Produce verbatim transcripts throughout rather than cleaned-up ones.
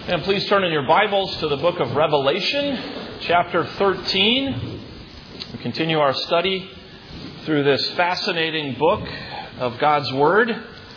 And please turn in your Bibles to the book of Revelation, chapter thirteen. We continue our study through this fascinating book of God's Word.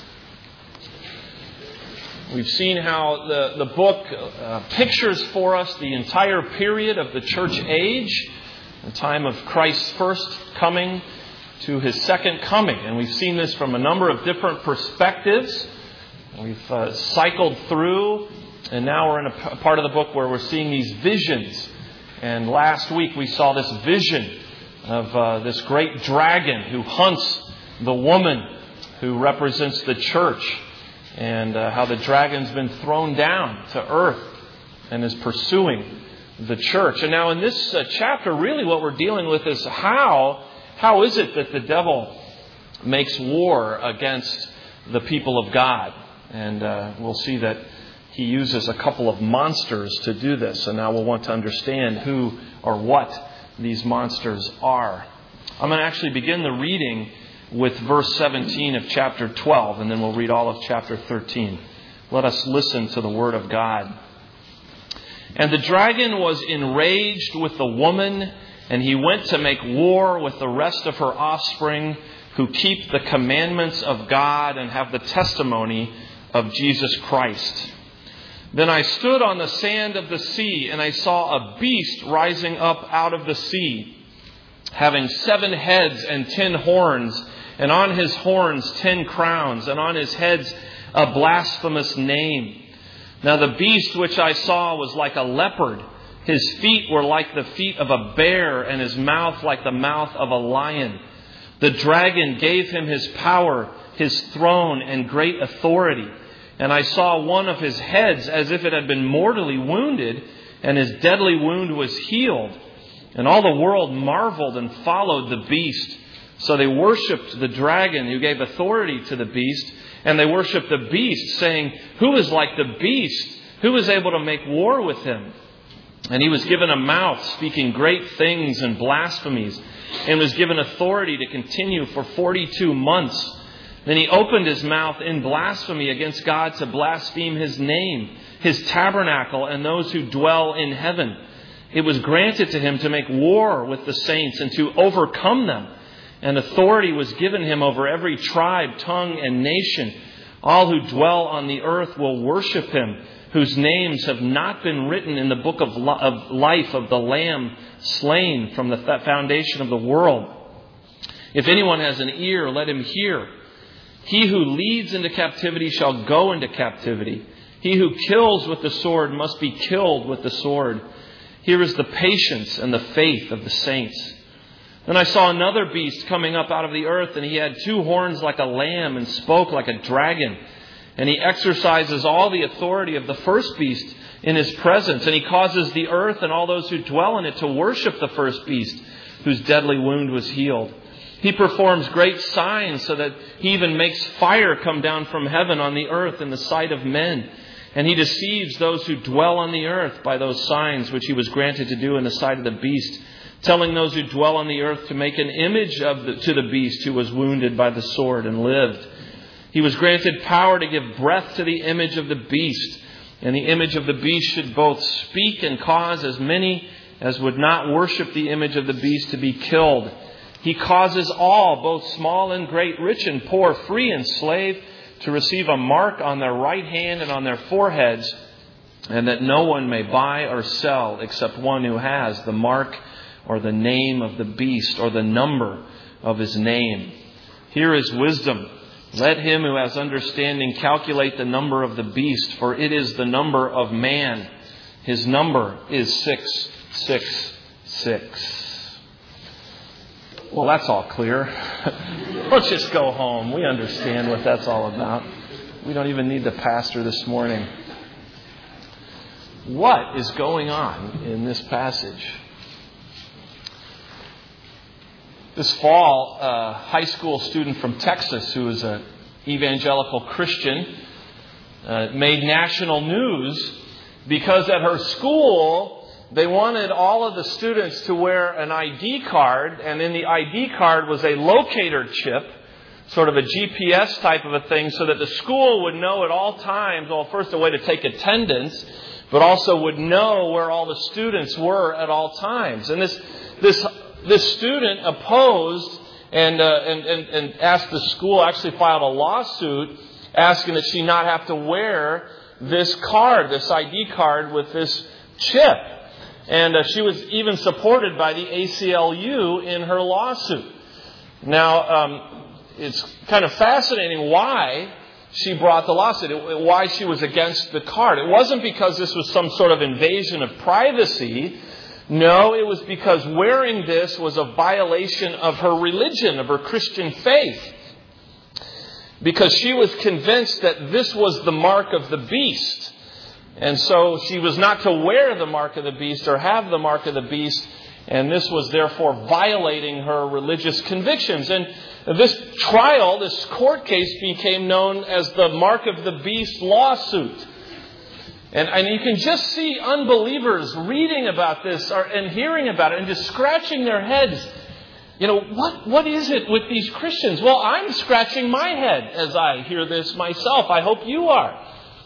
We've seen how the, the book uh, pictures for us the entire period of the church age, the time of Christ's first coming to His second coming. And we've seen this from a number of different perspectives. We've uh, cycled through, and now we're in a part of the book where we're seeing these visions. And last week we saw this vision of uh, this great dragon who hunts the woman who represents the church, and uh, how the dragon's been thrown down to earth and is pursuing the church. And now in this uh, chapter, really what we're dealing with is how, how is it that the devil makes war against the people of God? And uh, we'll see that he uses a couple of monsters to do this. And now we'll want to understand who or what these monsters are. I'm going to actually begin the reading with verse seventeen of chapter twelve, and then we'll read all of chapter thirteen. Let us listen to the word of God. And the dragon was enraged with the woman, and he went to make war with the rest of her offspring, who keep the commandments of God and have the testimony of Jesus Christ. Then I stood on the sand of the sea, and I saw a beast rising up out of the sea, having seven heads and ten horns, and on his horns ten crowns, and on his heads a blasphemous name. Now the beast which I saw was like a leopard. His feet were like the feet of a bear, and his mouth like the mouth of a lion. The dragon gave him his power, his throne, and great authority. And I saw one of his heads as if it had been mortally wounded, and his deadly wound was healed. And all the world marveled and followed the beast. So they worshipped the dragon who gave authority to the beast, and they worshipped the beast, saying, "Who is like the beast? Who is able to make war with him?" And he was given a mouth speaking great things and blasphemies, and was given authority to continue for forty-two months. Then he opened his mouth in blasphemy against God to blaspheme His name, His tabernacle, and those who dwell in heaven. It was granted to him to make war with the saints and to overcome them. And authority was given him over every tribe, tongue, and nation. All who dwell on the earth will worship him, whose names have not been written in the book of life of the Lamb slain from the foundation of the world. If anyone has an ear, let him hear. He who leads into captivity shall go into captivity. He who kills with the sword must be killed with the sword. Here is the patience and the faith of the saints. Then I saw another beast coming up out of the earth, and he had two horns like a lamb and spoke like a dragon. And he exercises all the authority of the first beast in his presence. And he causes the earth and all those who dwell in it to worship the first beast, whose deadly wound was healed. He performs great signs so that he even makes fire come down from heaven on the earth in the sight of men. And he deceives those who dwell on the earth by those signs which he was granted to do in the sight of the beast, telling those who dwell on the earth to make an image of the, to the beast who was wounded by the sword and lived. He was granted power to give breath to the image of the beast, and the image of the beast should both speak and cause as many as would not worship the image of the beast to be killed. He causes all, both small and great, rich and poor, free and slave, to receive a mark on their right hand and on their foreheads, and that no one may buy or sell except one who has the mark or the name of the beast or the number of his name. Here is wisdom. Let him who has understanding calculate the number of the beast, for it is the number of man. His number is six six six. Well, that's all clear. Let's just go home. We understand what that's all about. We don't even need the pastor this morning. What is going on in this passage? This fall, a high school student from Texas who is an evangelical Christian uh, made national news because at her school they wanted all of the students to wear an I D card, and in the I D card was a locator chip, sort of a G P S type of a thing, so that the school would know at all times, well, first, a way to take attendance, but also would know where all the students were at all times. And this this this student opposed and uh, and, and and asked the school, actually filed a lawsuit asking that she not have to wear this card, this I D card with this chip. And uh, she was even supported by the A C L U in her lawsuit. Now, um, it's kind of fascinating why she brought the lawsuit, why she was against the card. It wasn't because this was some sort of invasion of privacy. No, it was because wearing this was a violation of her religion, of her Christian faith. Because she was convinced that this was the mark of the beast. And so she was not to wear the mark of the beast or have the mark of the beast. And this was therefore violating her religious convictions. And this trial, this court case, became known as the Mark of the Beast lawsuit. And, and you can just see unbelievers reading about this or, and hearing about it and just scratching their heads. You know, what what is it with these Christians? Well, I'm scratching my head as I hear this myself. I hope you are.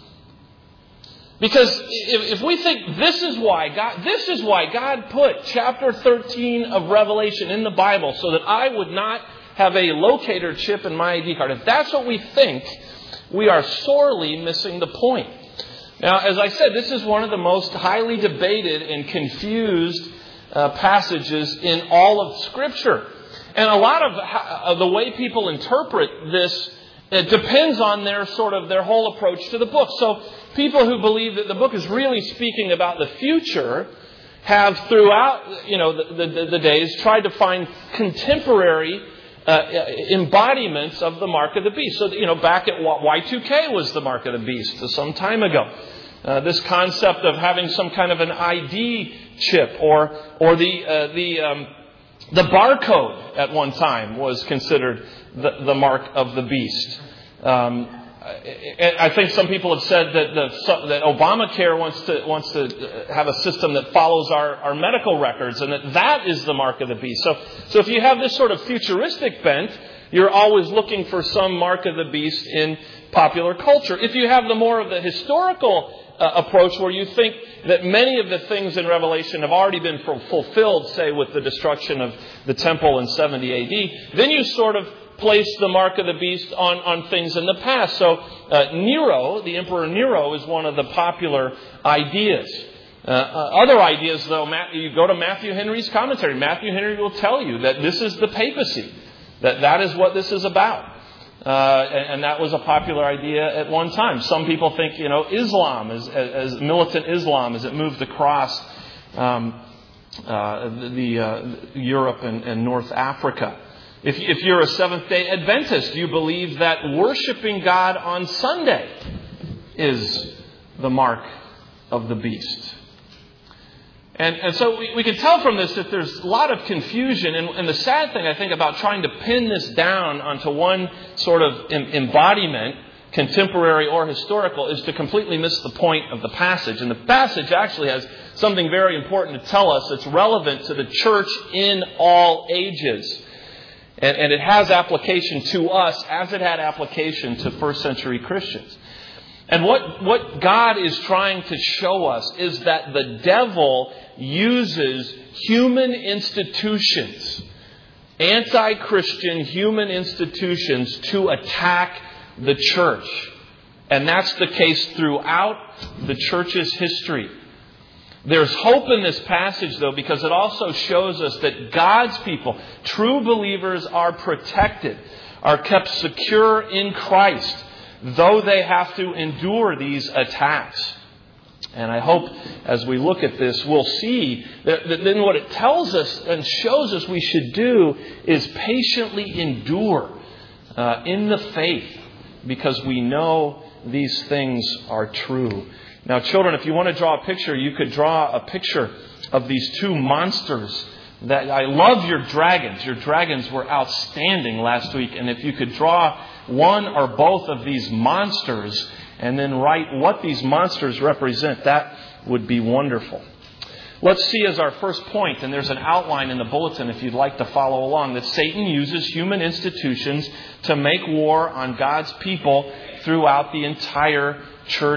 Because if, if we think this is why God, this is why God put chapter thirteen of Revelation in the Bible so that I would not have a locator chip in my I D card. If that's what we think, we are sorely missing the point. Now, as I said, this is one of the most highly debated and confused uh, passages in all of Scripture. And a lot of, of the way people interpret this, it depends on their sort of their whole approach to the book. So people who believe that the book is really speaking about the future have throughout, you know, the, the, the days tried to find contemporary uh, embodiments of the mark of the beast. So, you know, back at Y two K was the mark of the beast some time ago. Uh, this concept of having some kind of an I D chip or or the uh, the um, the barcode at one time was considered the, the mark of the beast. Um, I think some people have said that the, that Obamacare wants to wants to have a system that follows our, our medical records, and that that is the mark of the beast. So, so if you have this sort of futuristic bent, you're always looking for some mark of the beast in popular culture. If you have the more of the historical uh, approach, where you think that many of the things in Revelation have already been fulfilled, say with the destruction of the temple in seventy A D, then you sort of place the mark of the beast on, on things in the past. So uh, Nero, the Emperor Nero, is one of the popular ideas. Uh, uh, other ideas, though, Matthew, you go to Matthew Henry's commentary. Matthew Henry will tell you that this is the papacy, that that is what this is about. Uh, and, and that was a popular idea at one time. Some people think, you know, Islam, as, as militant Islam, as it moved across um, uh, the uh, Europe and, and North Africa. If, if you're a Seventh-day Adventist, you believe that worshiping God on Sunday is the mark of the beast. And, and so we, we can tell from this that there's a lot of confusion. And, and the sad thing, I think, about trying to pin this down onto one sort of embodiment, contemporary or historical, is to completely miss the point of the passage. And the passage actually has something very important to tell us that's relevant to the church in all ages. And, and it has application to us as it had application to first century Christians. And what, what God is trying to show us is that the devil uses human institutions, anti-Christian human institutions, to attack the church. And that's the case throughout the church's history. There's hope in this passage, though, because it also shows us that God's people, true believers, are protected, are kept secure in Christ, though they have to endure these attacks. And I hope as we look at this, we'll see that, that then what it tells us and shows us we should do is patiently endure uh, in the faith, because we know these things are true. Now, children, if you want to draw a picture, you could draw a picture of these two monsters. That I love your dragons. Your dragons were outstanding last week. And if you could draw one or both of these monsters and then write what these monsters represent, that would be wonderful. Let's see as our first point, and there's an outline in the bulletin if you'd like to follow along, that Satan uses human institutions to make war on God's people throughout the entire church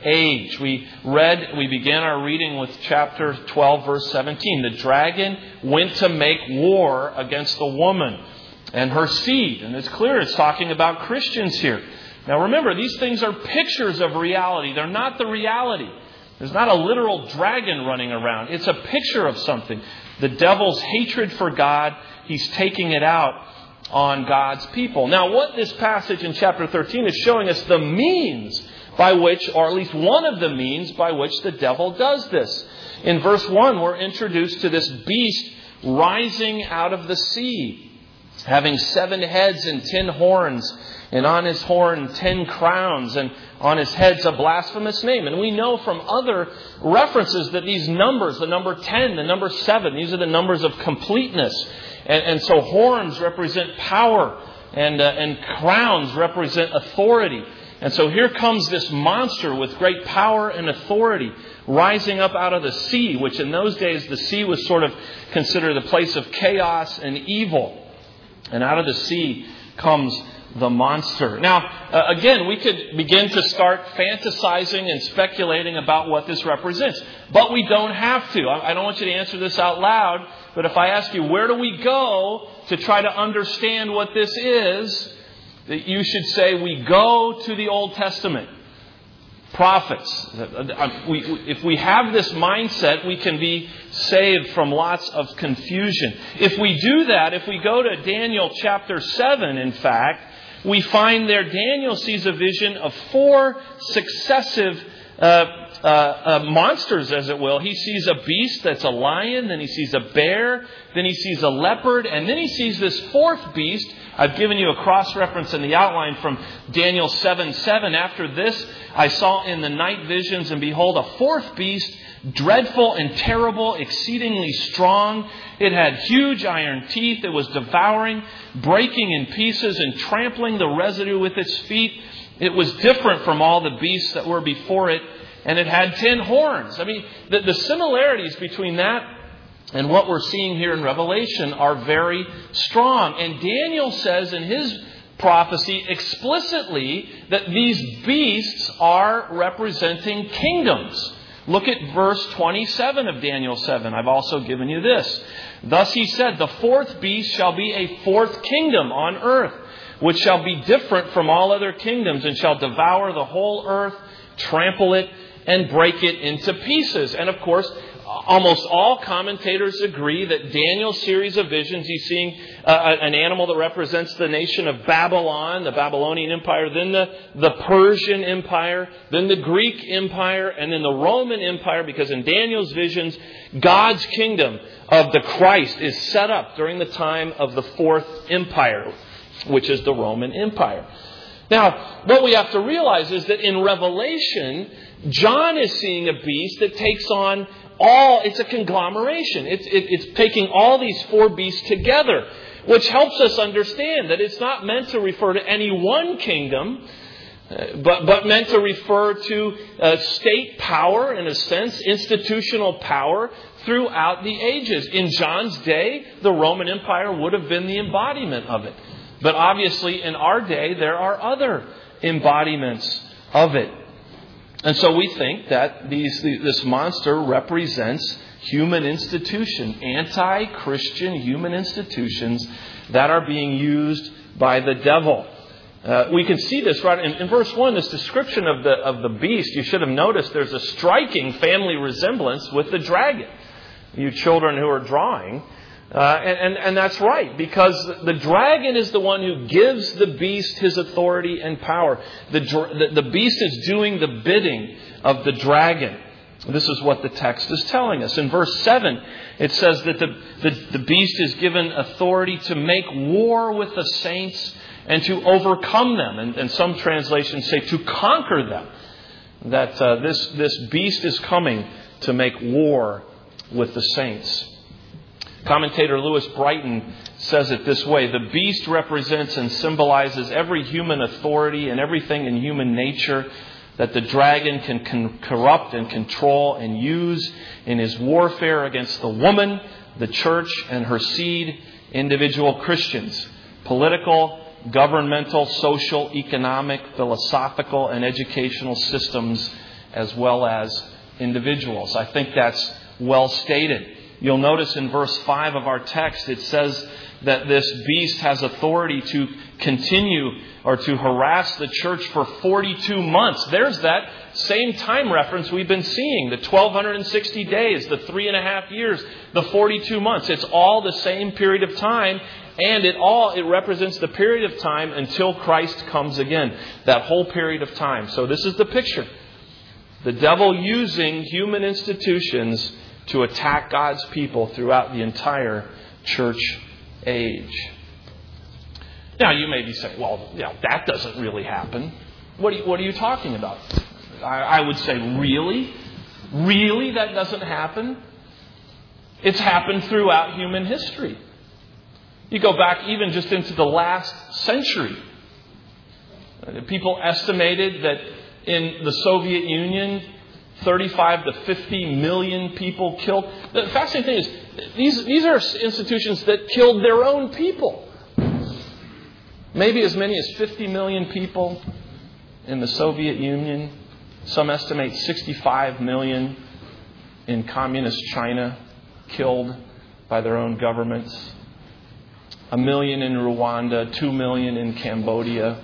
age. We read, we began our reading with chapter twelve, verse seventeen. The dragon went to make war against the woman and her seed. And it's clear it's talking about Christians here. Now remember, these things are pictures of reality. They're not the reality. There's not a literal dragon running around. It's a picture of something. The devil's hatred for God, he's taking it out on God's people. Now, what this passage in chapter thirteen is showing us the means by which, or at least one of the means by which the devil does this. In verse one, we're introduced to this beast rising out of the sea, having seven heads and ten horns, and on his horn ten crowns, and on his heads a blasphemous name. And we know from other references that these numbers, the number ten, the number seven, these are the numbers of completeness. And, and so horns represent power, and, uh, and crowns represent authority. And so here comes this monster with great power and authority rising up out of the sea, which in those days the sea was sort of considered a place of chaos and evil. And out of the sea comes the monster. Now, uh, again, we could begin to start fantasizing and speculating about what this represents. But we don't have to. I, I don't want you to answer this out loud. But if I ask you, where do we go to try to understand what this is? That you should say, we go to the Old Testament. Prophets. If we have this mindset, we can be saved from lots of confusion. If we do that, if we go to Daniel chapter seven, in fact, we find there Daniel sees a vision of four successive uh, uh, uh, monsters, as it will. He sees a beast that's a lion, then he sees a bear, then he sees a leopard, and then he sees this fourth beast. I've given you a cross-reference in the outline from Daniel seven seven. After this, I saw in the night visions, and behold, a fourth beast, dreadful and terrible, exceedingly strong. It had huge iron teeth. It was devouring, breaking in pieces, and trampling the residue with its feet. It was different from all the beasts that were before it, and it had ten horns. I mean, the, the similarities between that and what we're seeing here in Revelation are very strong. And Daniel says in his prophecy explicitly that these beasts are representing kingdoms. Look at verse twenty-seven of Daniel seven. I've also given you this. Thus he said, the fourth beast shall be a fourth kingdom on earth, which shall be different from all other kingdoms, and shall devour the whole earth, trample it, and break it into pieces. And of course, almost all commentators agree that Daniel's series of visions, he's seeing uh, an animal that represents the nation of Babylon, the Babylonian Empire, then the, the Persian Empire, then the Greek Empire, and then the Roman Empire, because in Daniel's visions, God's kingdom of the Christ is set up during the time of the Fourth Empire, which is the Roman Empire. Now, what we have to realize is that in Revelation, John is seeing a beast that takes on all, it's a conglomeration. It's, it, it's taking all these four beasts together, which helps us understand that it's not meant to refer to any one kingdom, uh, but, but meant to refer to uh, state power, in a sense, institutional power throughout the ages. In John's day, the Roman Empire would have been the embodiment of it. But obviously, in our day, there are other embodiments of it. And so we think that these, this monster represents human institutions, anti-Christian human institutions that are being used by the devil. Uh, we can see this right in, in verse one, this description of the, of the beast. You should have noticed there's a striking family resemblance with the dragon. You children who are drawing. Uh, and, and, and that's right, because the dragon is the one who gives the beast his authority and power. The, the, the beast is doing the bidding of the dragon. This is what the text is telling us. In verse seven, it says that the, the, the beast is given authority to make war with the saints and to overcome them. And, and some translations say to conquer them. That uh, this, this beast is coming to make war with the saints. Commentator Lewis Brighton says it this way: the beast represents and symbolizes every human authority and everything in human nature that the dragon can con- corrupt and control and use in his warfare against the woman, the church, and her seed, individual Christians. Political, governmental, social, economic, philosophical, and educational systems as well as individuals. I think that's well stated. You'll notice in verse five of our text, it says that this beast has authority to continue or to harass the church for forty-two months. There's that same time reference we've been seeing. The twelve sixty days, the three and a half years, the forty-two months. It's all the same period of time. And it all, it represents the period of time until Christ comes again. That whole period of time. So this is the picture. The devil using human institutions to attack God's people throughout the entire church age. Now you may be saying, well, you know, that doesn't really happen. What are you, what are you talking about? I, I would say, really? Really that doesn't happen? It's happened throughout human history. You go back even just into the last century. People estimated that in the Soviet Union, thirty-five to fifty million people killed. The fascinating thing is, these, these are institutions that killed their own people. Maybe as many as fifty million people in the Soviet Union. Some estimate sixty-five million in communist China killed by their own governments. A million in Rwanda, two million in Cambodia.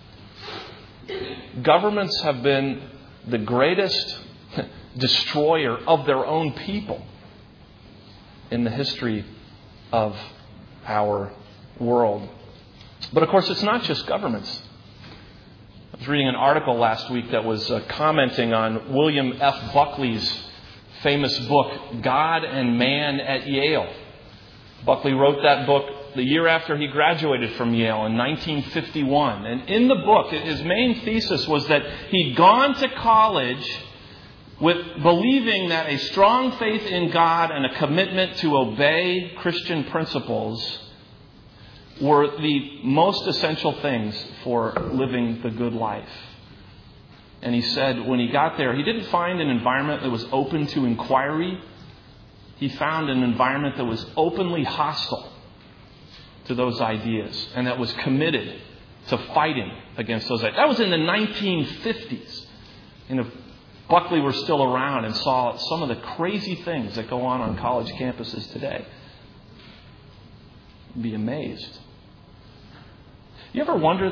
Governments have been the greatest destroyer of their own people in the history of our world. But of course, it's not just governments. I was reading an article last week that was uh, commenting on William F. Buckley's famous book, God and Man at Yale. Buckley wrote that book the year after he graduated from Yale in nineteen fifty-one. And in the book, his main thesis was that he'd gone to college with believing that a strong faith in God and a commitment to obey Christian principles were the most essential things for living the good life. And he said when he got there, he didn't find an environment that was open to inquiry. He found an environment that was openly hostile to those ideas and that was committed to fighting against those ideas. That was in the nineteen fifties. And if Buckley were still around and saw some of the crazy things that go on on college campuses today, you'd be amazed. You ever wondered?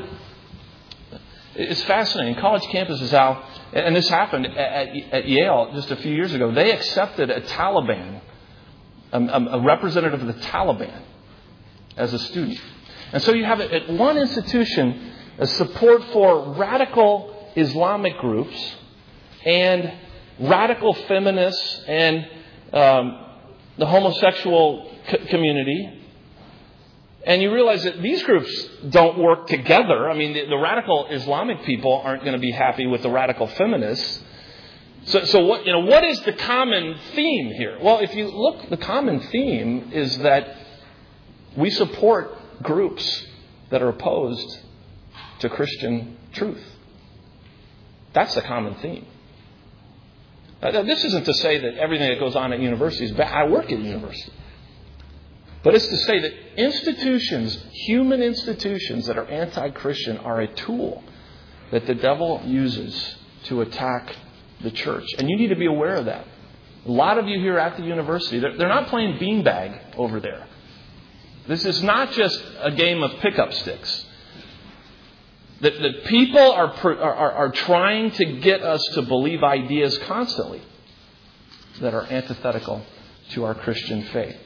It's fascinating. College campuses out, and this happened at, at Yale just a few years ago. They accepted a Taliban, a, a representative of the Taliban, as a student. And so you have at one institution a support for radical Islamic groups and radical feminists and um, the homosexual c- community. And you realize that these groups don't work together. I mean, the, the radical Islamic people aren't going to be happy with the radical feminists. So, so what, you know, what is the common theme here? Well, if you look, the common theme is that we support groups that are opposed to Christian truth. That's the common theme. Now, this isn't to say that everything that goes on at university is bad. I work at university. But it's to say that institutions, human institutions that are anti-Christian are a tool that the devil uses to attack the church. And you need to be aware of that. A lot of you here at the university, they're, they're not playing beanbag over there. This is not just a game of pickup sticks. The, the people are, are, are trying to get us to believe ideas constantly that are antithetical to our Christian faith.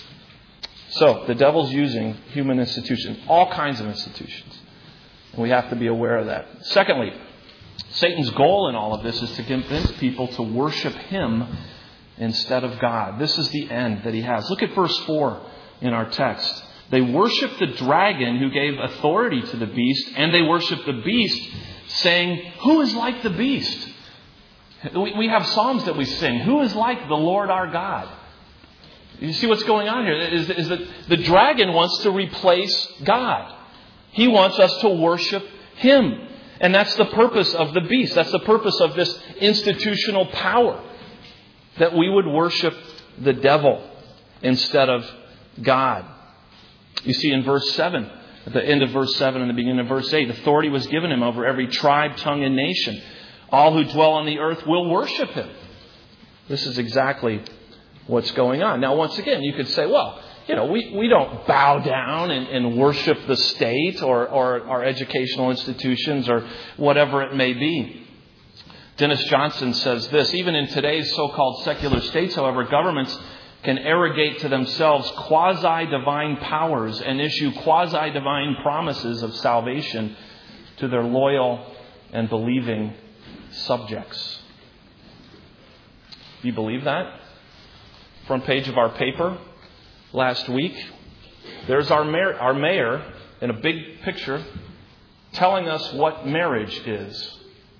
So, the devil's using human institutions, all kinds of institutions. And we have to be aware of that. Secondly, Satan's goal in all of this is to convince people to worship him instead of God. This is the end that he has. Look at verse four in our text. They worship the dragon who gave authority to the beast, and they worship the beast, saying, "Who is like the beast?" We, we have psalms that we sing. Who is like the Lord our God? You see what's going on here is, is that the dragon wants to replace God. He wants us to worship him. And that's the purpose of the beast. That's the purpose of this institutional power. That we would worship the devil instead of God. You see in verse seven, at the end of verse seven and the beginning of verse eight, authority was given him over every tribe, tongue, and nation. All who dwell on the earth will worship him. This is exactly what's going on. Now, once again, you could say, well, you know, we, we don't bow down and, and worship the state or, or our educational institutions or whatever it may be. Dennis Johnson says this: even in today's so-called secular states, however, governments can arrogate to themselves quasi-divine powers and issue quasi-divine promises of salvation to their loyal and believing subjects. Do you believe that? Front page of our paper last week, there's our mayor, our mayor in a big picture telling us what marriage is.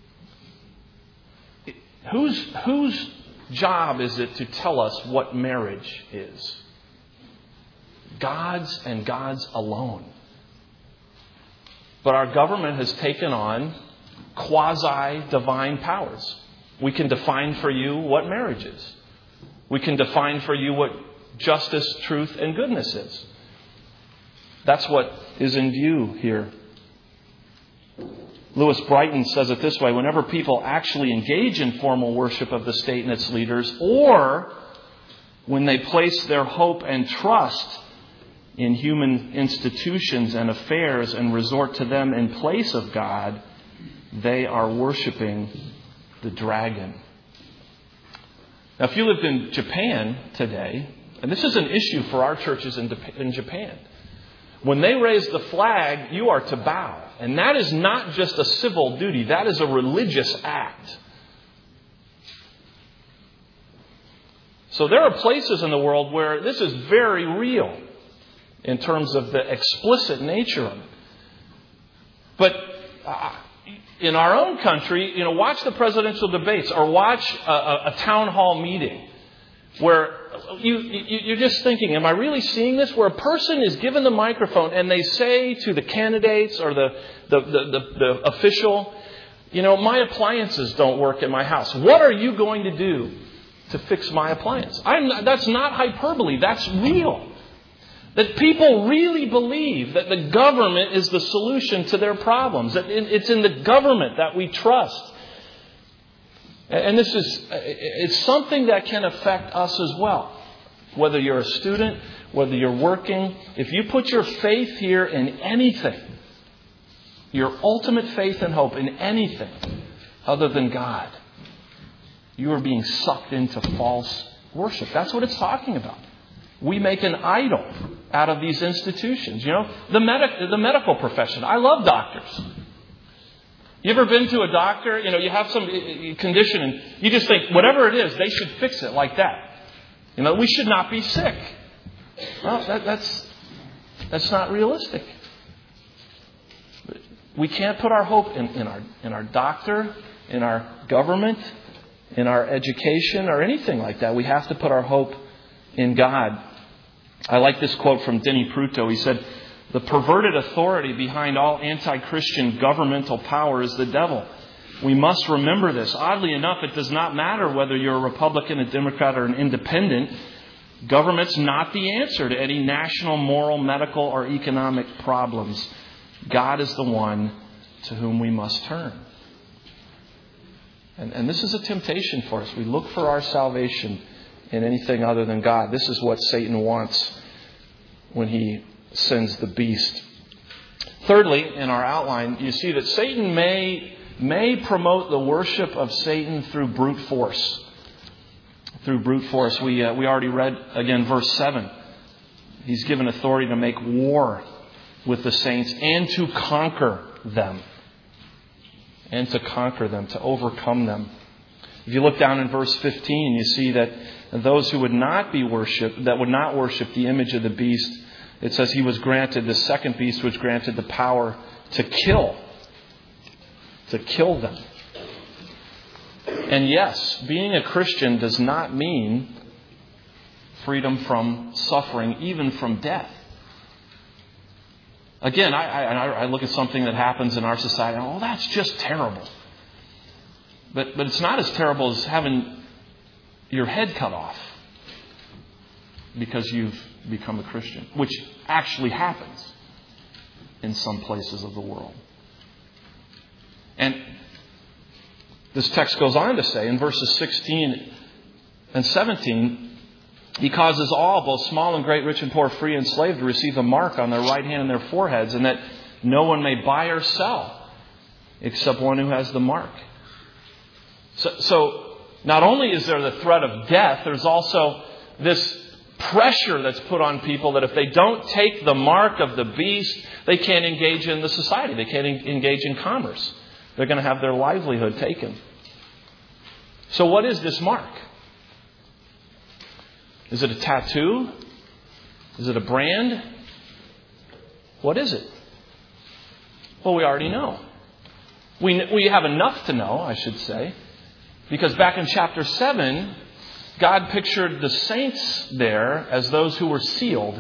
Whose, whose job is it to tell us what marriage is? God's and God's alone. But our government has taken on quasi-divine powers. We can define for you what marriage is. We can define for you what justice, truth, and goodness is. That's what is in view here. Lewis Brighton says it this way: whenever people actually engage in formal worship of the state and its leaders, or when they place their hope and trust in human institutions and affairs and resort to them in place of God, they are worshiping the dragon. Now, if you lived in Japan today, and this is an issue for our churches in, in Japan, when they raise the flag, you are to bow. And that is not just a civil duty. That is a religious act. So there are places in the world where this is very real in terms of the explicit nature of it. But uh, in our own country, you know, watch the presidential debates or watch a, a, a town hall meeting where you, you, you're just thinking, am I really seeing this? Where a person is given the microphone and they say to the candidates or the, the, the, the, the official, you know, my appliances don't work in my house. What are you going to do to fix my appliance? I'm not, that's not hyperbole. That's real. That people really believe that the government is the solution to their problems. That it's in the government that we trust. And this is, it's something that can affect us as well. Whether you're a student, whether you're working, if you put your faith here in anything, your ultimate faith and hope in anything other than God, you are being sucked into false worship. That's what it's talking about. We make an idol out of these institutions. You know, the medic, the medical profession. I love doctors. You ever been to a doctor? You know, you have some condition and you just think, whatever it is, they should fix it like that. You know, we should not be sick. Well, that, that's that's not realistic. We can't put our hope in, in our in our doctor, in our government, in our education, or anything like that. We have to put our hope in God. I like this quote from Denny Pruto. He said, "The perverted authority behind all anti-Christian governmental power is the devil. We must remember this. Oddly enough, it does not matter whether you're a Republican, a Democrat, or an independent. Government's not the answer to any national, moral, medical, or economic problems. God is the one to whom we must turn." And, and this is a temptation for us. We look for our salvation in anything other than God. This is what Satan wants when he sends the beast. Thirdly, in our outline, you see that Satan may may promote the worship of Satan through brute force. Through brute force. We uh, we already read again verse seven. He's given authority to make war with the saints and to conquer them. And to conquer them, to overcome them. If you look down in verse fifteen, you see that those who would not be worshipped, that would not worship the image of the beast, it says he was granted, the second beast was granted the power to kill. To kill them. And yes, being a Christian does not mean freedom from suffering, even from death. Again, I, I, I look at something that happens in our society, and oh, that's just terrible. But, but it's not as terrible as having your head cut off because you've become a Christian, which actually happens in some places of the world. And This text goes on to say in verses sixteen and seventeen, he causes all, both small and great, rich and poor, free and slave, to receive a mark on their right hand and their foreheads, and that no one may buy or sell except one who has the mark. So, so not only is there the threat of death, there's also this pressure that's put on people that if they don't take the mark of the beast, they can't engage in the society. They can't engage in commerce. They're going to have their livelihood taken. So what is this mark? Is it a tattoo? Is it a brand? What is it? Well, we already know. We, we have enough to know, I should say. Because back in chapter seven, God pictured the saints there as those who were sealed.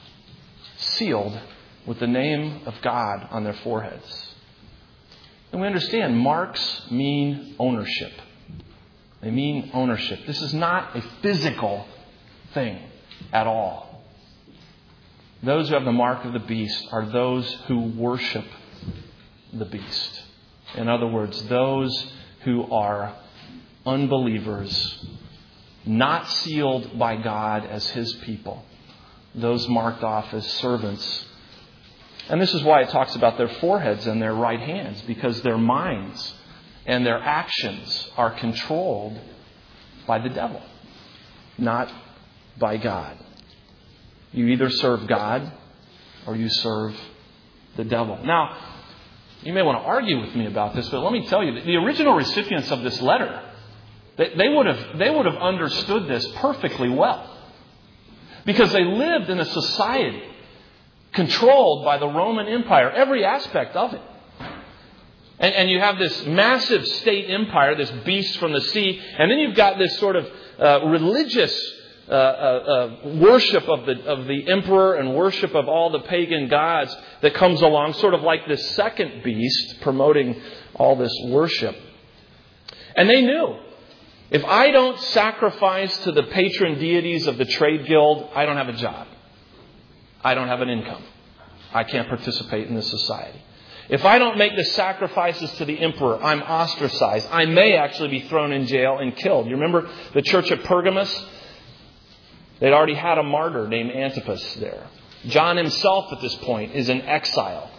Sealed with the name of God on their foreheads. And we understand marks mean ownership. They mean ownership. This is not a physical thing at all. Those who have the mark of the beast are those who worship the beast. In other words, those who are unbelievers, not sealed by God as His people. Those marked off as servants. And this is why it talks about their foreheads and their right hands, because their minds and their actions are controlled by the devil, not by God. You either serve God or you serve the devil. Now, you may want to argue with me about this, but let me tell you that the original recipients of this letter, they, they would have they would have understood this perfectly well. Because they lived in a society controlled by the Roman Empire, every aspect of it. And, and you have this massive state empire, this beast from the sea, and then you've got this sort of uh, religious uh, uh, uh, worship of the of the emperor and worship of all the pagan gods that comes along, sort of like this second beast promoting all this worship. And they knew, if I don't sacrifice to the patron deities of the trade guild, I don't have a job. I don't have an income. I can't participate in this society. If I don't make the sacrifices to the emperor, I'm ostracized. I may actually be thrown in jail and killed. You remember the church at Pergamos? They'd already had a martyr named Antipas there. John himself at this point is in exile.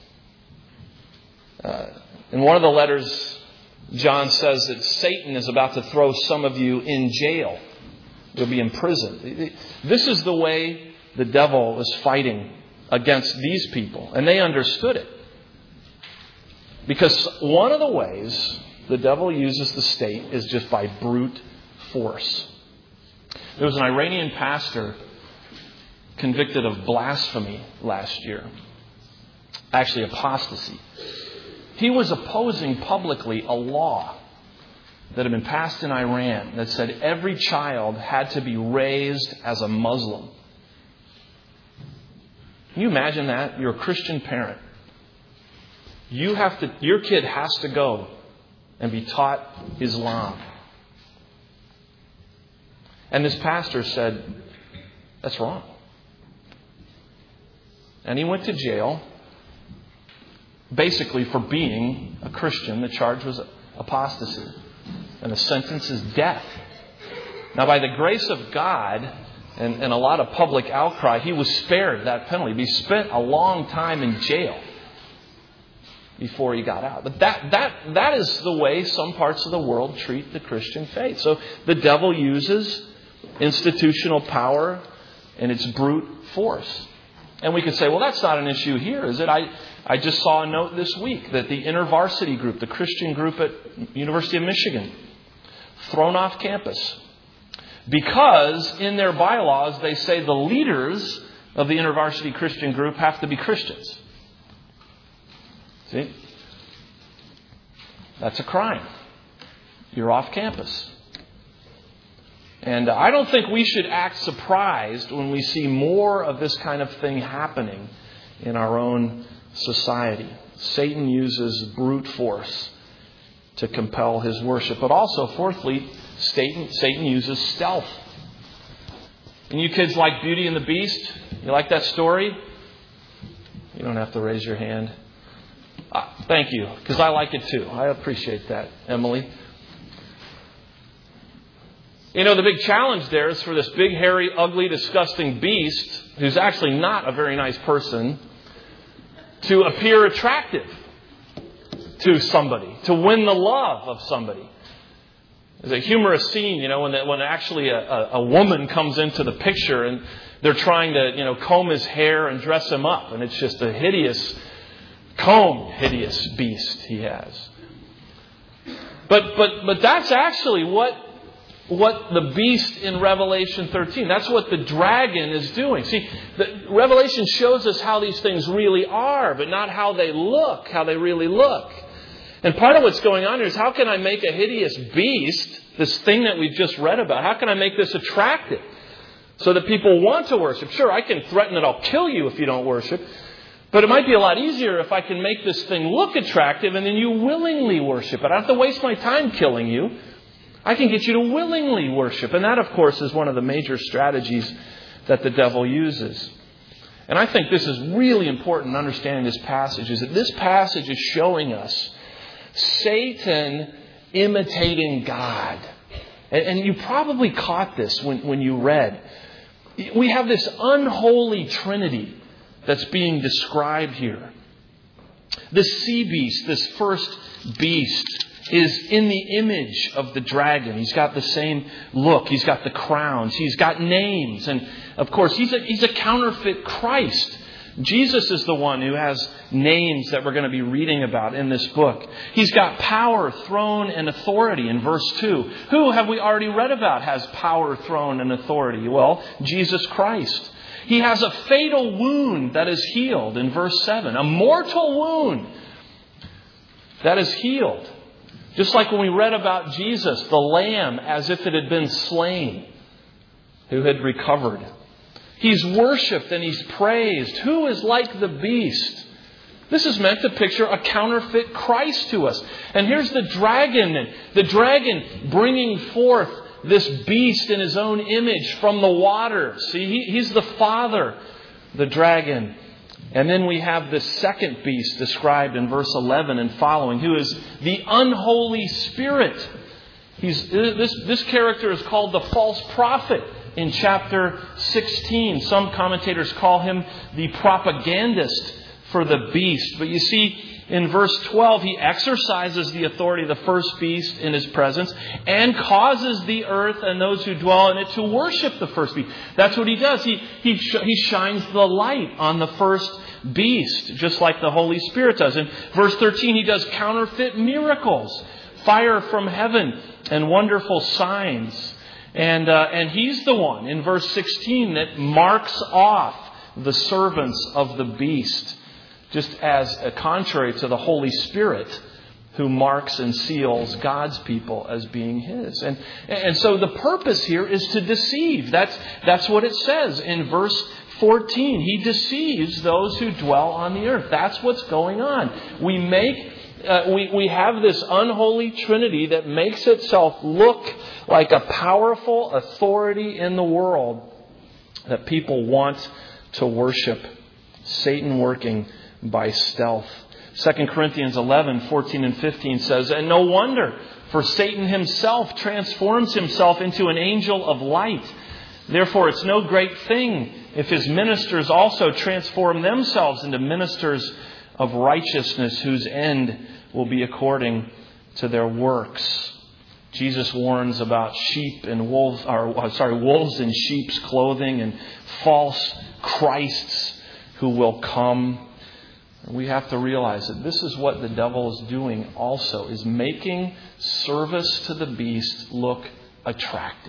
Uh, in one of the letters, John says that Satan is about to throw some of you in jail. You'll be imprisoned. This is the way the devil is fighting against these people. And they understood it. Because one of the ways the devil uses the state is just by brute force. There was an Iranian pastor convicted of blasphemy last year. Actually, apostasy. He was opposing publicly a law that had been passed in Iran that said every child had to be raised as a Muslim. Can you imagine that? You're a Christian parent. You have to, your kid has to go and be taught Islam. And this pastor said, that's wrong. And he went to jail, basically for being a Christian. The charge was apostasy. And the sentence is death. Now, by the grace of God and, and a lot of public outcry, he was spared that penalty. He spent a long time in jail before he got out. But that that that is the way some parts of the world treat the Christian faith. So the devil uses institutional power and its brute force. And we could say, well, that's not an issue here, is it? I, I just saw a note this week that the InterVarsity group, the Christian group at University of Michigan, thrown off campus. Because in their bylaws, they say the leaders of the InterVarsity Christian group have to be Christians. See? That's a crime. You're off campus. And I don't think we should act surprised when we see more of this kind of thing happening in our own society. Satan uses brute force to compel his worship. But also, fourthly, Satan, Satan uses stealth. And you kids like Beauty and the Beast? You like that story? You don't have to raise your hand. Uh, Thank you, because I like it too. I appreciate that, Emily. You know, the big challenge there is for this big, hairy, ugly, disgusting beast, who's actually not a very nice person, to appear attractive to somebody, to win the love of somebody. There's a humorous scene, you know, when when actually a, a, a woman comes into the picture and they're trying to, you know, comb his hair and dress him up. And it's just a hideous, combed, hideous beast he has. But but but that's actually what what the beast in Revelation thirteen, that's what the dragon is doing. See, the Revelation shows us how these things really are, but not how they look, how they really look. And part of what's going on here is, how can I make a hideous beast, this thing that we've just read about, how can I make this attractive so that people want to worship? Sure, I can threaten that I'll kill you if you don't worship, but it might be a lot easier if I can make this thing look attractive and then you willingly worship it. I don't have to waste my time killing you. I can get you to willingly worship. And that, of course, is one of the major strategies that the devil uses. And I think this is really important in understanding this passage, is that this passage is showing us Satan imitating God. And, and you probably caught this when, when you read. We have this unholy trinity that's being described here. The sea beast, this first beast, is in the image of the dragon. He's got the same look. He's got the crowns. He's got names. And of course, he's a, he's a counterfeit Christ. Jesus is the one who has names that we're going to be reading about in this book. He's got power, throne, and authority in verse two. Who have we already read about has power, throne, and authority? Well, Jesus Christ. He has a fatal wound that is healed in verse seven. A mortal wound that is healed. Just like when we read about Jesus, the lamb as if it had been slain, who had recovered. He's worshipped and he's praised. Who is like the beast? This is meant to picture a counterfeit Christ to us. And here's the dragon. The dragon bringing forth this beast in his own image from the water. See, he, he's the father, the dragon. And then we have the second beast described in verse eleven and following, who is the unholy spirit. He's, this, this character is called the false prophet in chapter sixteen. Some commentators call him the propagandist for the beast. But you see, in verse twelve, he exercises the authority of the first beast in his presence and causes the earth and those who dwell in it to worship the first beast. That's what he does. He, he, he shines the light on the first beast, just like the Holy Spirit does. In verse thirteen, he does counterfeit miracles, fire from heaven, and wonderful signs. And uh, and he's the one in verse sixteen that marks off the servants of the beast, just as a contrary to the Holy Spirit, who marks and seals God's people as being His. And and so the purpose here is to deceive. That's that's what it says in verse fourteen. He deceives those who dwell on the earth. That's what's going on. We make uh, we we have this unholy trinity that makes itself look like a powerful authority in the world that people want to worship. Satan working by stealth. Second Corinthians eleven, fourteen and fifteen says, "And no wonder, for Satan himself transforms himself into an angel of light. Therefore it's no great thing if his ministers also transform themselves into ministers of righteousness, whose end will be according to their works." Jesus warns about sheep and wolves, or sorry, wolves in sheep's clothing and false Christs who will come. We have to realize that this is what the devil is doing also, is making service to the beast look attractive.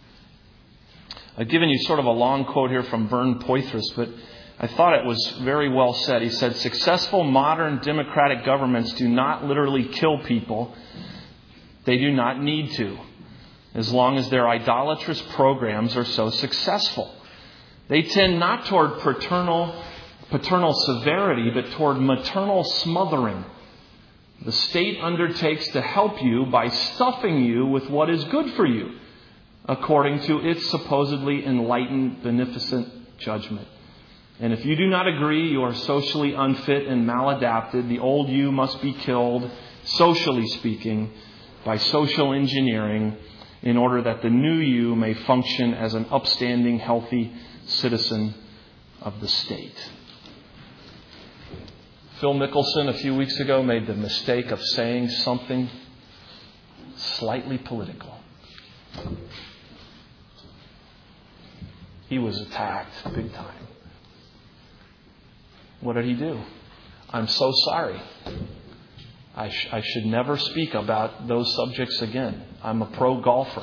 I've given you sort of a long quote here from Vern Poythress, but I thought it was very well said. He said, "Successful modern democratic governments do not literally kill people. They do not need to, as long as their idolatrous programs are so successful. They tend not toward paternal, paternal severity, but toward maternal smothering. The state undertakes to help you by stuffing you with what is good for you, according to its supposedly enlightened, beneficent judgment." And if you do not agree, you are socially unfit and maladapted. The old you must be killed, socially speaking, by social engineering in order that the new you may function as an upstanding, healthy citizen of the state. Phil Mickelson a few weeks ago made the mistake of saying something slightly political. He was attacked big time. What did he do? I'm so sorry. I, sh- I should never speak about those subjects again. I'm a pro golfer.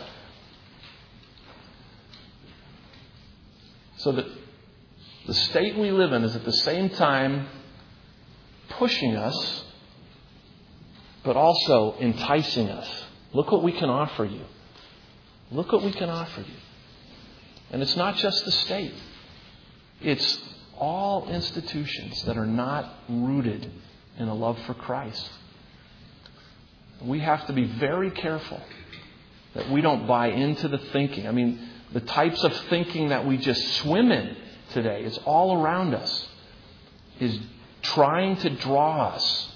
So that the state we live in is at the same time pushing us, but also enticing us. Look what we can offer you. Look what we can offer you. And it's not just the state. It's all institutions that are not rooted in a love for Christ. We have to be very careful that we don't buy into the thinking. I mean, the types of thinking that we just swim in today is all around us, is trying to draw us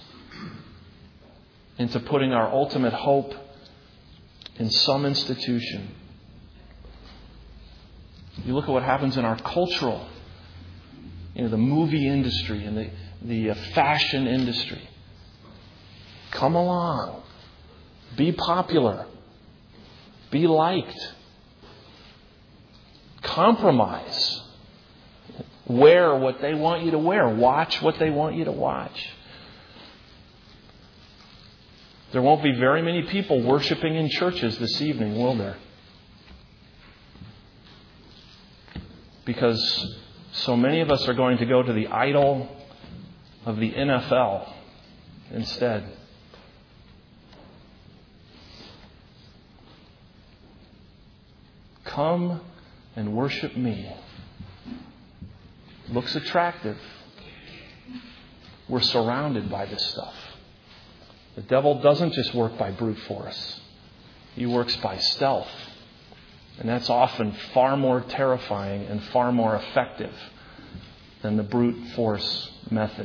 into putting our ultimate hope in some institution. You look at what happens in our cultural, you know, the movie industry and the, the fashion industry. Come along. Be popular. Be liked. Compromise. Wear what they want you to wear. Watch what they want you to watch. There won't be very many people worshiping in churches this evening, will there? Because so many of us are going to go to the idol of the N F L instead. Come and worship me. Looks attractive. We're surrounded by this stuff. The devil doesn't just work by brute force. He works by stealth. And that's often far more terrifying and far more effective than the brute force method.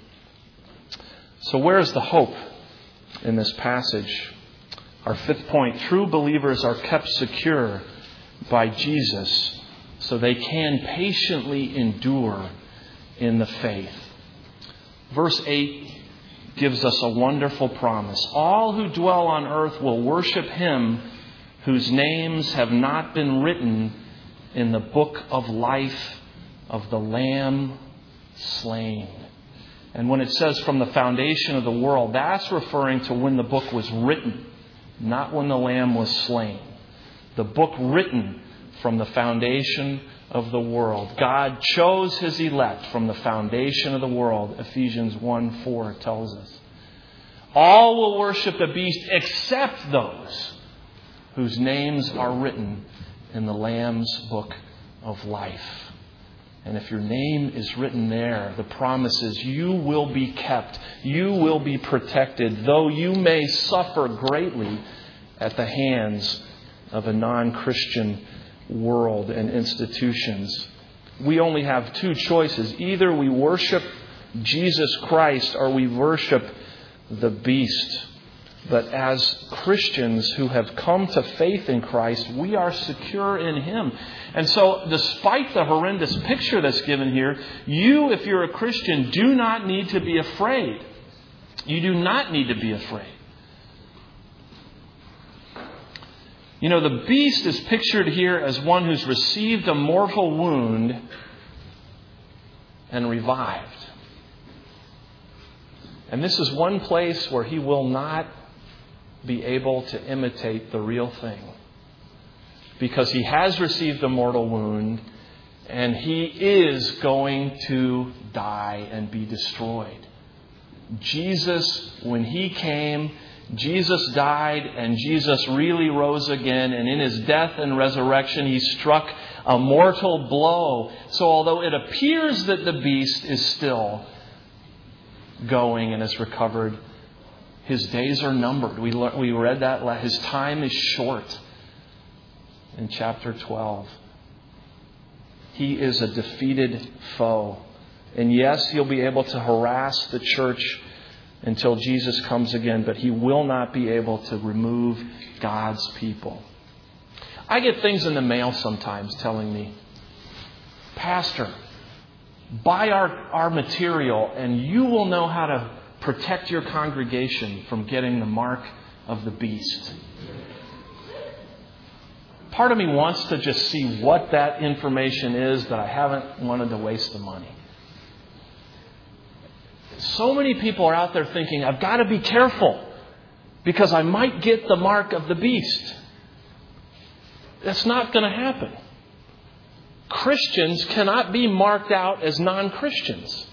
So where's the hope in this passage? Our fifth point, true believers are kept secure by Jesus so they can patiently endure in the faith. Verse eight gives us a wonderful promise. All who dwell on earth will worship Him whose names have not been written in the book of life of the Lamb slain. And when it says from the foundation of the world, that's referring to when the book was written, not when the Lamb was slain. The book written from the foundation of the world. God chose His elect from the foundation of the world, Ephesians one four tells us. All will worship the beast except those whose names are written in the Lamb's book of life. And if your name is written there, the promise is you will be kept. You will be protected, though you may suffer greatly at the hands of a non-Christian world and institutions. We only have two choices. Either we worship Jesus Christ or we worship the beast. But as Christians who have come to faith in Christ, we are secure in Him. And so, despite the horrendous picture that's given here, you, if you're a Christian, do not need to be afraid. You do not need to be afraid. You know, the beast is pictured here as one who's received a mortal wound and revived. And this is one place where he will not be able to imitate the real thing. Because he has received a mortal wound and he is going to die and be destroyed. Jesus, when He came, Jesus died and Jesus really rose again. And in His death and resurrection, He struck a mortal blow. So although it appears that the beast is still going and has recovered, His days are numbered. We we read that. His time is short in chapter twelve. he is a defeated foe. And yes, he'll be able to harass the church until Jesus comes again, but he will not be able to remove God's people. I get things in the mail sometimes telling me, Pastor, buy our, our material and you will know how to protect your congregation from getting the mark of the beast. Part of me wants to just see what that information is, but I haven't wanted to waste the money. So many people are out there thinking, I've got to be careful because I might get the mark of the beast. That's not going to happen. Christians cannot be marked out as non-Christians.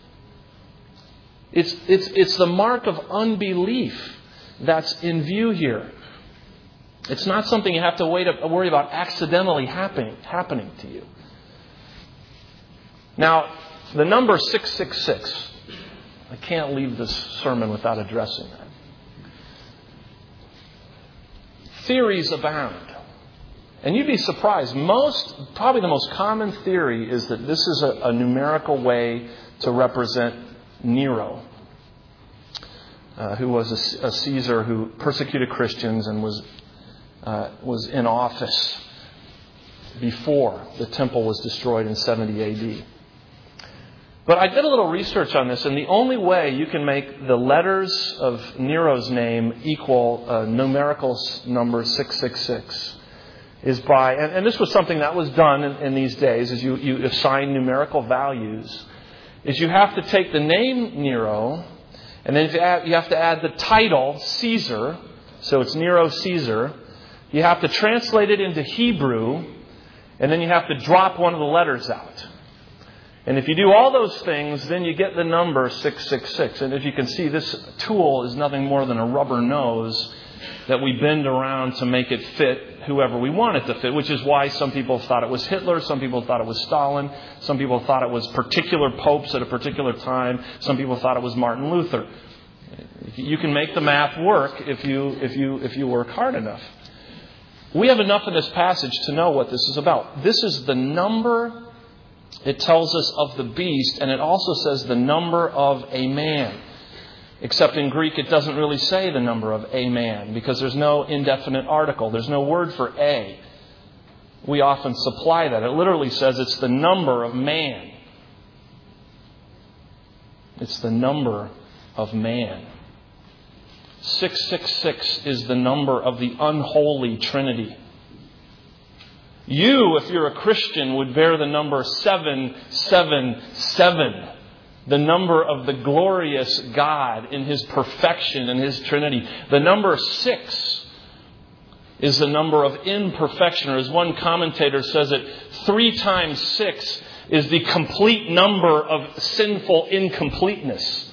It's, it's, it's the mark of unbelief that's in view here. It's not something you have to wait, worry about accidentally happening, happening to you. Now, the number six six six, I can't leave this sermon without addressing that. Theories abound. And you'd be surprised. Most, probably the most common theory is that this is a, a numerical way to represent Nero, uh, who was a, a Caesar who persecuted Christians and was uh, was in office before the temple was destroyed in seventy A D. But I did a little research on this, and the only way you can make the letters of Nero's name equal a numerical number six six six is by, and, and this was something that was done in, in these days, is you, you assign numerical values, is you have to take the name Nero, and then you have, you have to add the title Caesar, so it's Nero Caesar. You have to translate it into Hebrew, and then you have to drop one of the letters out. And if you do all those things, then you get the number six six six. And as you can see, this tool is nothing more than a rubber nose that we bend around to make it fit whoever we want it to fit, which is why some people thought it was Hitler, some people thought it was Stalin, some people thought it was particular popes at a particular time, some people thought it was Martin Luther. You can make the math work if you if you if you work hard enough. We have enough in this passage to know what this is about. This is the number, it tells us, of the beast, and it also says the number of a man. Except in Greek, it doesn't really say the number of a man because there's no indefinite article. There's no word for a. We often supply that. It literally says it's the number of man. It's the number of man. six six six is the number of the unholy Trinity. You, if you're a Christian, would bear the number seven seven seven. The number of the glorious God in His perfection and His Trinity. The number six is the number of imperfection. Or as one commentator says it, three times six is the complete number of sinful incompleteness.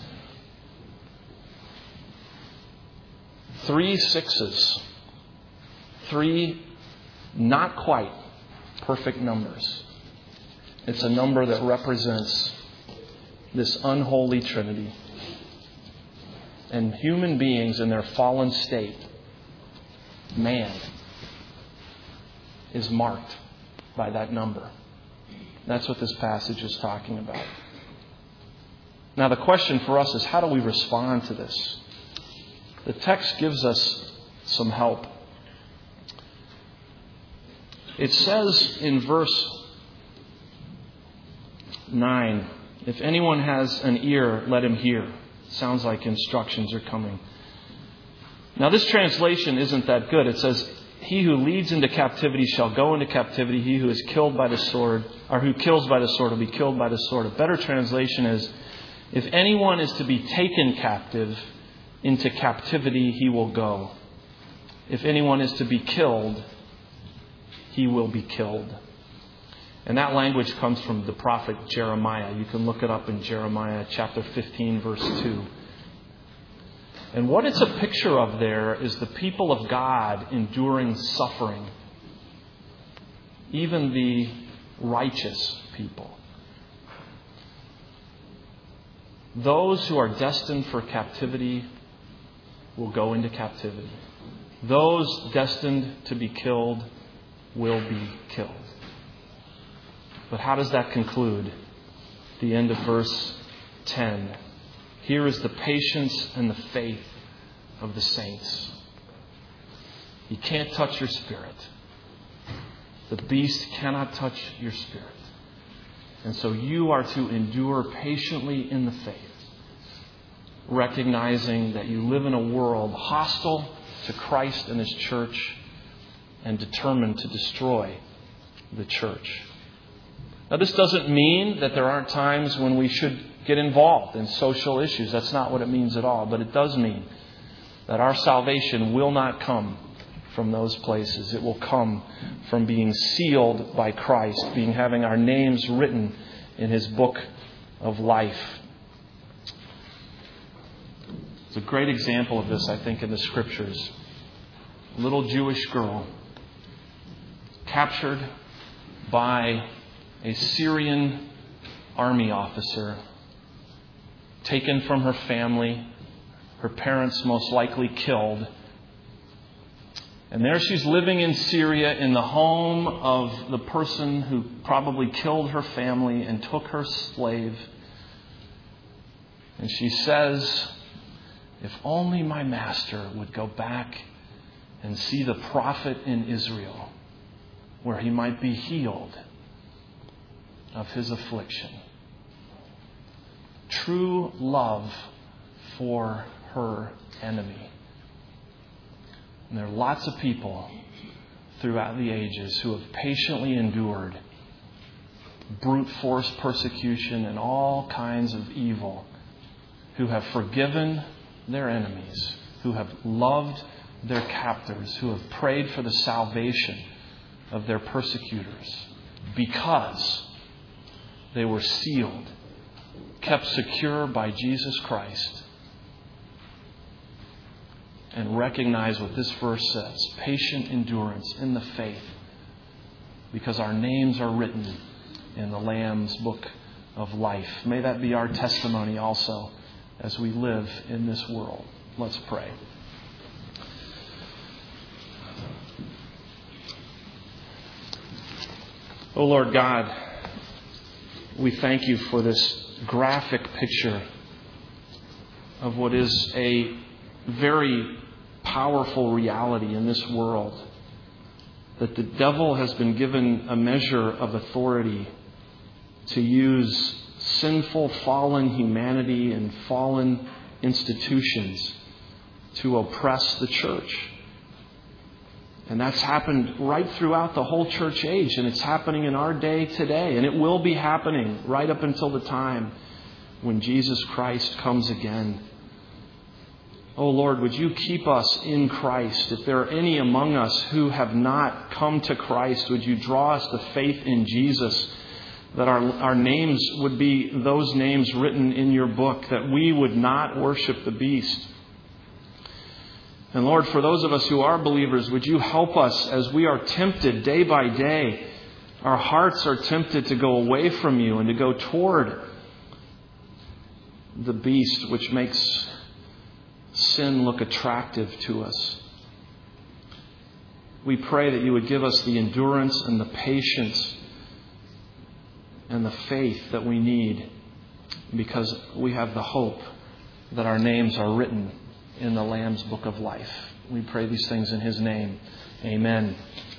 Three sixes. Three not quite perfect numbers. It's a number that represents this unholy Trinity. And human beings in their fallen state, man, is marked by that number. That's what this passage is talking about. Now the question for us is, how do we respond to this? The text gives us some help. It says in verse nine, if anyone has an ear, let him hear. Sounds like instructions are coming. Now this translation isn't that good. It says, he who leads into captivity shall go into captivity. He who is killed by the sword, or who kills by the sword, will be killed by the sword. A better translation is, if anyone is to be taken captive, into captivity he will go. If anyone is to be killed, he will be killed. And that language comes from the prophet Jeremiah. You can look it up in Jeremiah chapter fifteen, verse two. And what it's a picture of there is the people of God enduring suffering. Even the righteous people. Those who are destined for captivity will go into captivity. Those destined to be killed will be killed. But how does that conclude? The end of verse ten. Here is the patience and the faith of the saints. You can't touch your spirit. The beast cannot touch your spirit. And so you are to endure patiently in the faith, recognizing that you live in a world hostile to Christ and His church and determined to destroy the church. Now, this doesn't mean that there aren't times when we should get involved in social issues. That's not what it means at all. But it does mean that our salvation will not come from those places. It will come from being sealed by Christ, being having our names written in His book of life. It's a great example of this, I think, in the Scriptures. A little Jewish girl captured by a Syrian army officer, taken from her family, her parents most likely killed. And there she's living in Syria in the home of the person who probably killed her family and took her slave. And she says, if only my master would go back and see the prophet in Israel, where he might be healed of his affliction. True love for her enemy. And there are lots of people throughout the ages who have patiently endured brute force persecution and all kinds of evil, who have forgiven their enemies, who have loved their captors, who have prayed for the salvation of their persecutors, because they were sealed, kept secure by Jesus Christ, and recognize what this verse says: patient endurance in the faith, because our names are written in the Lamb's book of life. May that be our testimony also as we live in this world. Let's pray. Oh Lord God, we thank You for this graphic picture of what is a very powerful reality in this world, that the devil has been given a measure of authority to use sinful, fallen humanity and fallen institutions to oppress the church. And that's happened right throughout the whole church age, and it's happening in our day today, and it will be happening right up until the time when Jesus Christ comes again. Oh Lord, would You keep us in Christ? If there are any among us who have not come to Christ, would You draw us to faith in Jesus, that our, our names would be those names written in Your book, that we would not worship the beast. And Lord, for those of us who are believers, would You help us as we are tempted day by day. Our hearts are tempted to go away from You and to go toward the beast, which makes sin look attractive to us. We pray that You would give us the endurance and the patience and the faith that we need, because we have the hope that our names are written in the Lamb's book of life. We pray these things in His name. Amen.